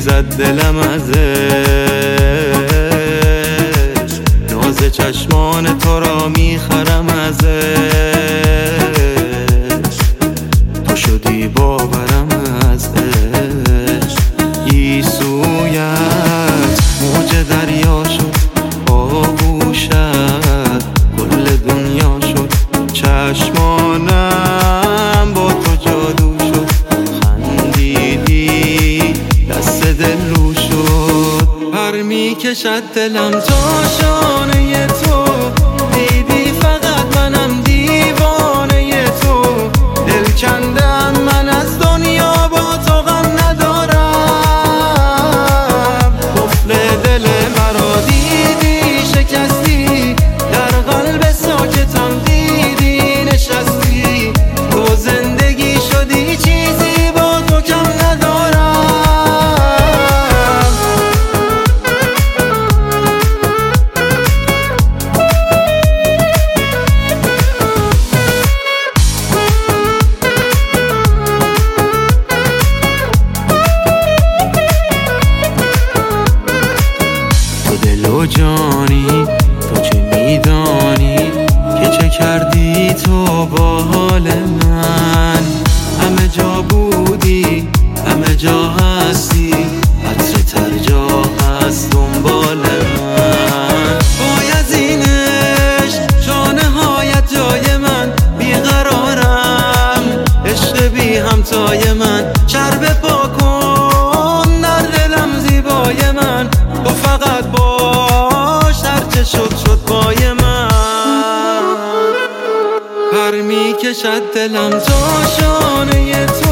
میریزد دلم ازش، ناز چشمان تو را میخرم ازش، تو شدی باورم ازش. گیسویت موج دریا شد، آغوشت کل دنیا شد، چشمانم با تو جادو شد، خندیدی دست دل رو شد. پر میکشد دلم تا شانه تو، دیدی فقط منم دیوانه تو، دل کندم من از دنیا با تو غم ندارم. قفل دل مرا دیدی شکستی، در قلب ساکتم دیدی نشستی، تو زندگی شدی چیزی با تو کم ندارم. تو دل و جانی، تو چه میدانی که چه کردی تو با حال من. همه جا بودی، همه جا هستی، عطر تر جا هست دنبال من. بایزینش شانه هایت جای من، بیقرارم عشق بی همتای من. چرب پا کن در دلم زیبای من، تو فقط باش هرچه شد پای من. پر میکشد دلم تا شانه تو،